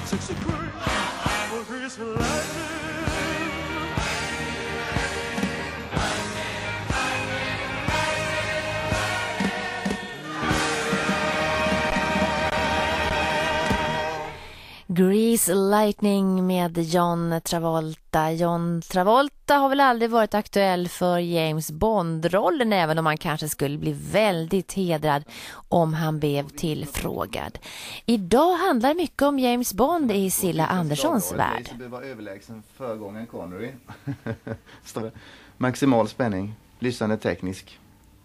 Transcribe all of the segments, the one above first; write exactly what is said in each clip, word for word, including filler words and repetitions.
Grease Lightning med John Travolta. John Travolta har väl aldrig varit aktuell för James Bond-rollen, även om han kanske skulle bli väldigt hedrad om han blev tillfrågad. Idag handlar mycket om James Bond i Silla Anderssons värld. Det var överlägsen föregångaren Connery. Maximal spänning, lysande teknisk.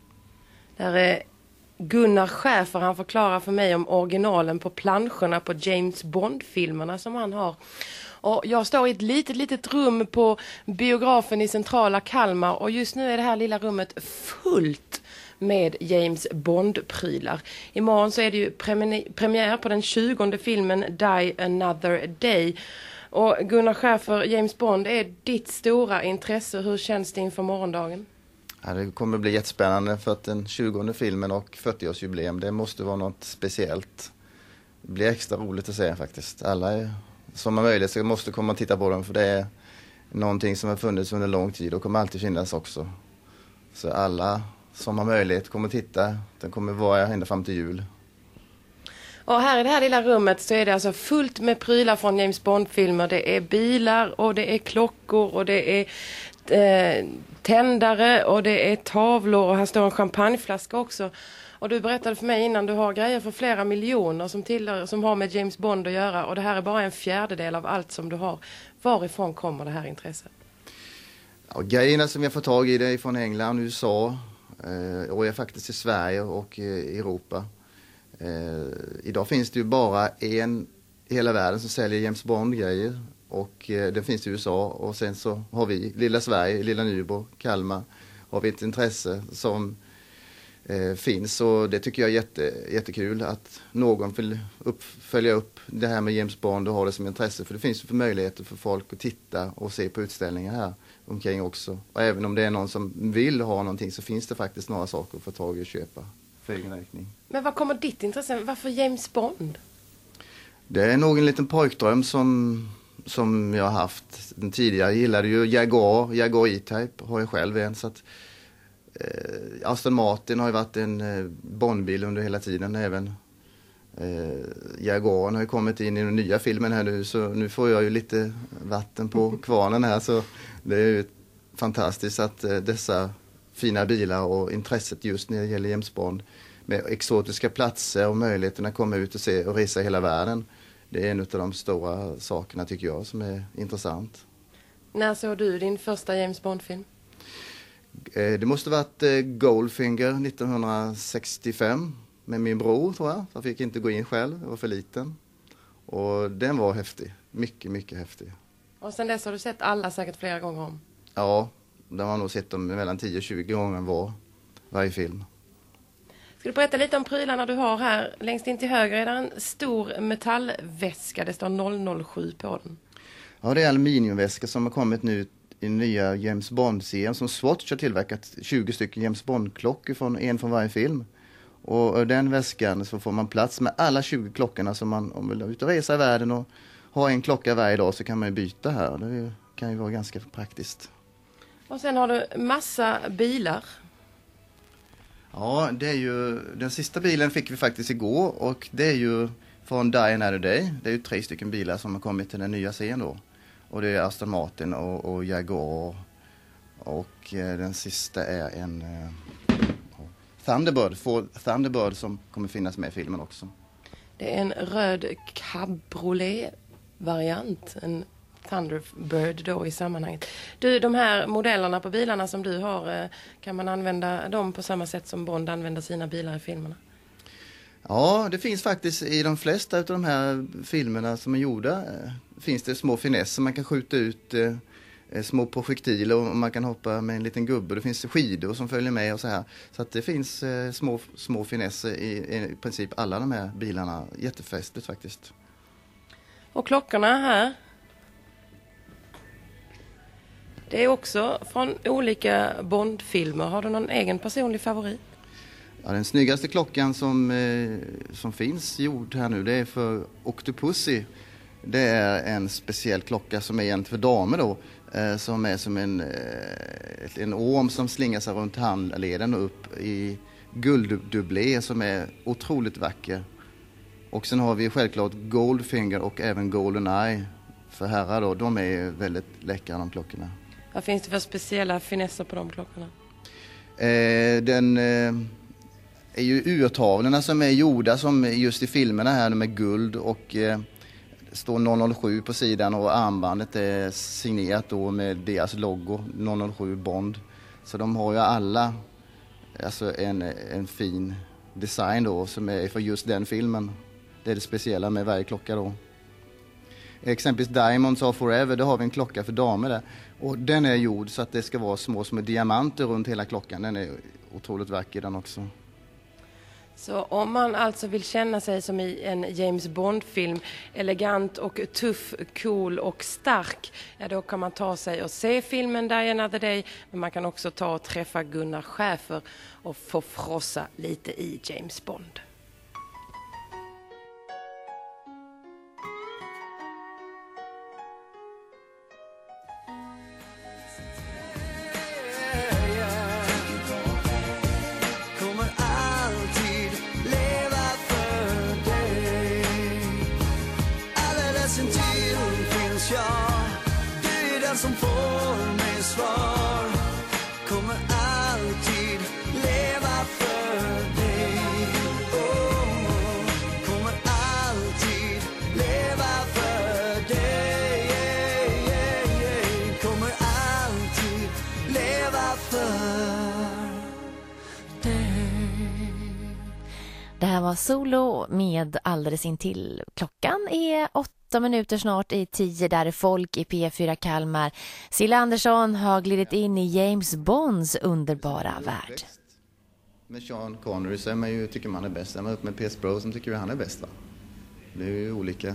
Där är Gunnar Schäfer, han förklarar för mig om originalen på planscherna på James Bond-filmerna som han har. Och jag står i ett litet, litet rum på biografen i centrala Kalmar och just nu är det här lilla rummet fullt med James Bond-prylar. Imorgon så är det ju premiär på den tjugonde filmen Die Another Day. Och Gunnar Schäfer, James Bond är ditt stora intresse. Hur känns det inför morgondagen? Ja, det kommer bli jättespännande för att den tjugonde filmen och fyrtioårsjubileum, det måste vara något speciellt. Det blir extra roligt att se faktiskt. Alla är, som har möjlighet så måste komma och titta på den, för det är någonting som har funnits under lång tid och kommer alltid finnas också. Så alla som har möjlighet kommer att titta. Den kommer vara ända fram till jul. Och här i det här lilla rummet så är det alltså fullt med prylar från James Bond-filmer. Det är bilar och det är klockor och det är eh, tändare och det är tavlor och här står en champagneflaska också. Och du berättade för mig innan, du har grejer för flera miljoner som, tillhör, som har med James Bond att göra, och det här är bara en fjärdedel av allt som du har. Varifrån kommer det här intresset? Ja, grejerna som jag får tag i det är från England, U S A eh, och är faktiskt i Sverige och eh, Europa. Eh, idag finns det ju bara en i hela världen som säljer James Bond-grejer, och eh, det finns i U S A, och sen så har vi lilla Sverige, lilla Nybro, Kalmar, har vi ett intresse som eh, finns, och det tycker jag är jätte, jättekul att någon vill upp, följa upp det här med James Bond och ha det som intresse, för det finns ju för möjligheter för folk att titta och se på utställningar här omkring också, och även om det är någon som vill ha någonting så finns det faktiskt några saker att få tag i och köpa för egen räkning. Men vad kommer ditt intresse? Varför James Bond? Det är nog en liten pojkdröm som, som jag har haft den tidigare. Jag gillade ju Jaguar, Jaguar E-Type har jag själv en, så att eh, Aston Martin har ju varit en eh, Bondbil under hela tiden. Även eh, Jaguaren har ju kommit in i den nya filmen här nu, så nu får jag ju lite vatten på kvarnen här, så det är ju fantastiskt att eh, dessa fina bilar och intresset just när det gäller James Bond med exotiska platser och möjligheten att komma ut och se och resa hela världen. Det är en av de stora sakerna tycker jag som är intressant. När såg du din första James Bond-film? Det måste ha varit Goldfinger nittonhundrasextiofem med min bror, tror jag. Jag fick inte gå in själv, jag var för liten. Och den var häftig, mycket, mycket häftig. Och sen dess har du sett alla säkert flera gånger om? Ja, den har nog sett dem mellan tio och tjugo gånger var, varje film. Ska du berätta lite om prylarna du har här? Längst in till höger är det en stor metallväska. Det står noll noll sju på den. Ja, det är aluminiumväska som har kommit nu i nya James Bond-serien som Swatch har tillverkat tjugo stycken James Bond-klockor från en från varje film. Och den väskan så får man plats med alla tjugo klockorna som man, om man vill ut och resa i världen och ha en klocka varje dag, så kan man ju byta här. Det kan ju vara ganska praktiskt. Och sen har du massa bilar. Ja, det är ju, den sista bilen fick vi faktiskt igår, och det är ju från Die Another Day. Det är ju tre stycken bilar som har kommit till den nya serien då. Och det är Aston Martin och, och Jaguar, och eh, den sista är en eh, Thunderbird, Ford Thunderbird som kommer finnas med i filmen också. Det är en röd cabriolet-variant, en Thunderbird då i sammanhanget. Du, de här modellerna på bilarna som du har, kan man använda dem på samma sätt som Bond använder sina bilar i filmerna? Ja, det finns faktiskt i de flesta av de här filmerna som är gjorda, finns det små finesser. Man kan skjuta ut eh, små projektiler och man kan hoppa med en liten gubbe. Det finns skidor som följer med och så här. Så att det finns eh, små, små finesser i, i princip alla de här bilarna. Jättefestligt faktiskt. Och klockorna här, det är också från olika Bond-filmer. Har du någon egen personlig favorit? Ja, den snyggaste klockan som, eh, som finns gjord här nu, det är för Octopussy. det är en speciell klocka som är egentligen för damer då. Eh, som är som en, eh, en orm som slingar sig runt handleden och upp i gulddubblé som är otroligt vacker. Och sen har vi självklart Goldfinger och även Golden Eye för herrar då. De är väldigt läckra de klockorna. Vad finns det för speciella finesser på de klockorna? Eh, den eh, är ju urtavlorna som är gjorda som just i filmerna här med guld och eh, det står noll noll sju på sidan och armbandet är signerat då med deras logo noll noll sju Bond. Så de har ju alla alltså en, en fin design då som är för just den filmen. Det är det speciella med varje klocka då. Exempelvis Diamonds of Forever, då har vi en klocka för damer där. Och den är gjord så att det ska vara små små diamanter runt hela klockan. Den är otroligt vacker den också. Så om man alltså vill känna sig som i en James Bond-film, elegant och tuff, cool och stark, ja då kan man ta sig och se filmen Die Another Day, men man kan också ta och träffa Gunnar Schäfer och få frossa lite i James Bond. Som får mig svar kommer alltid leva för dig. Oh, kommer alltid leva för dig. Yeah, yeah, yeah. Kommer alltid leva för dig. Det här var Solo med Alldeles intill. Klockan är åtta minuter snart i tio, där är folk i P fyra Kalmar. Silla Andersson har glidit in i James Bonds underbara värld. Med Sean Connery så är man ju, tycker man är bäst. Är man upp med Pierce Brosnan tycker vi han är bäst, va? Det är ju olika.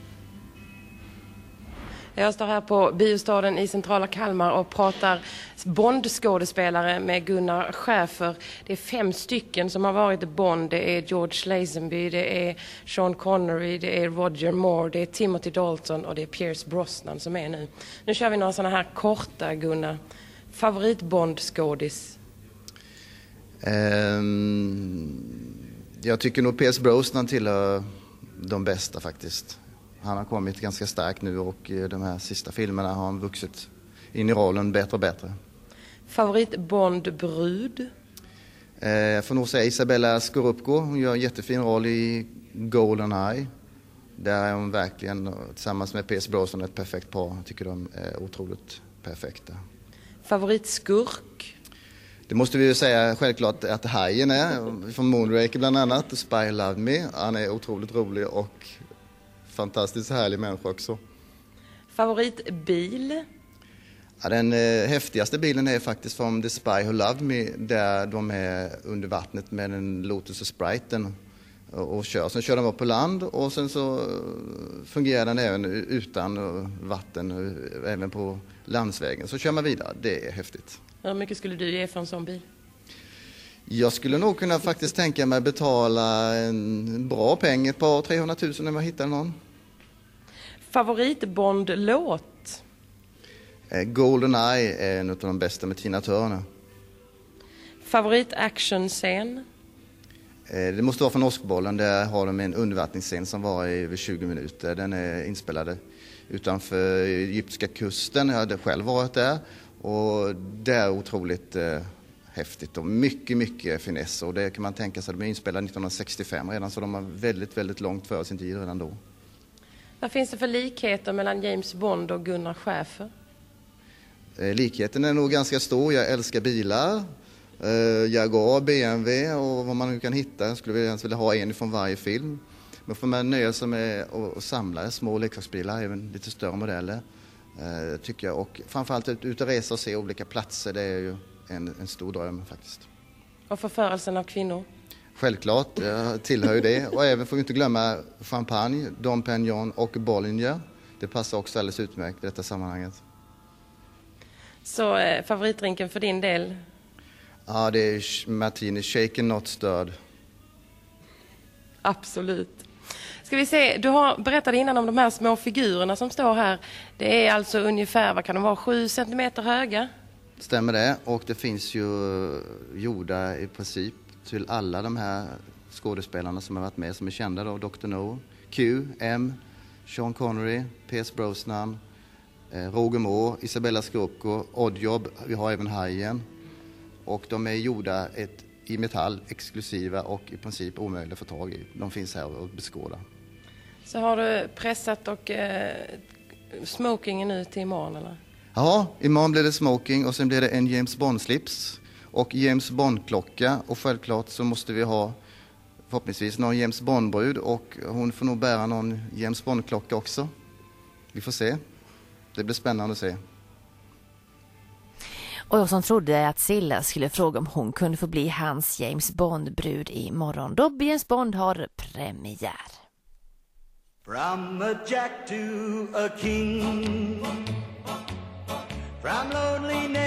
Jag står här på Biostaden i centrala Kalmar och pratar Bond-skådespelare med Gunnar Schäfer. Det är fem stycken som har varit Bond. Det är George Lazenby, det är Sean Connery, det är Roger Moore, det är Timothy Dalton och det är Pierce Brosnan som är nu. Nu kör vi några sådana här korta, Gunnar. Favorit Bond-skådis? Um, jag tycker nog Pierce Brosnan tillhör de bästa faktiskt. Han har kommit ganska starkt nu och de här sista filmerna har han vuxit in i rollen bättre och bättre. Favorit Bond-brud? Eh, jag får nog säga Isabella Scorupco. Hon gör en jättefin roll i Golden Eye. Där är hon verkligen tillsammans med Pierce Brosnan ett perfekt par. Jag tycker de är otroligt perfekta. Favorit skurk? Det måste vi ju säga självklart att Hajen är. Från Moonraker bland annat. Spy Love Me. Han är otroligt rolig och fantastiskt härlig människa också. Favoritbil? Ja, den eh, häftigaste bilen är faktiskt från The Spy Who Loved Me, där de är under vattnet med en Lotus och Spriten och, och kör. Sen kör de upp på land och sen så fungerar den även utan vatten, även på landsvägen. Så kör man vidare, det är häftigt. Hur mycket skulle du ge för en sån bil? Jag skulle nog kunna faktiskt tänka mig betala en bra peng, ett par trehundratusen om jag hittar någon. Favoritbond-låt? Golden Eye är en av de bästa med Tina Turner. Favorit-action-scen? Det måste vara från Åskbollen. Där har de en undervattningsscen som var i över tjugo minuter. Den är inspelad utanför egyptiska kusten. Jag hade själv varit där. Och det är otroligt eh, häftigt och mycket, mycket finess. Och det kan man tänka sig. De är inspelade nittonhundrasextiofem redan, så de var väldigt, väldigt långt före sin tid redan då. Vad finns det för likheter mellan James Bond och Gunnar Schäfer? Eh, likheten är nog ganska stor. Jag älskar bilar. Eh, Jaguar, B M W och vad man nu kan hitta. Jag skulle vilja, vilja ha en från varje film. Men får man nöja sig med att samla små leksaksbilar, även lite större modeller. Eh, tycker jag. Och framförallt ut, ut och resa och se olika platser. Det är ju en, en stor dröm faktiskt. Och förförelsen av kvinnor? Självklart, jag tillhör ju det. Och även får vi inte glömma champagne, Dom Pérignon och Bollinger. Det passar också alldeles utmärkt i detta sammanhanget. Så eh, favoritdrinken för din del? Ja, det är martini, shaken not stirred. Absolut. Ska vi se, du har berättat innan om de här små figurerna som står här. Det är alltså ungefär, vad kan de vara, sju centimeter höga? Stämmer det, och det finns ju gjorda i princip till alla de här skådespelarna som har varit med, som är kända då, doktor No, Q, M, Sean Connery, Pierce Brosnan, eh, Roger Moore, Isabella Scorupco, Oddjob, vi har även Hajen, och de är gjorda ett, i metall, exklusiva och i princip omöjliga att få tag i. De finns här och beskåda. Så har du pressat och eh, smokingen ut till imorgon eller? Ja, imorgon blir det smoking och sen blir det en James Bond-slips och James Bond-klocka, och självklart så måste vi ha förhoppningsvis någon James Bond-brud, och hon får nog bära någon James Bond-klocka också. Vi får se. Det blir spännande att se. Och jag som trodde att Silla skulle fråga om hon kunde få bli hans James Bond-brud imorgon, då James Bond har premiär. From a jack to a king, from lonely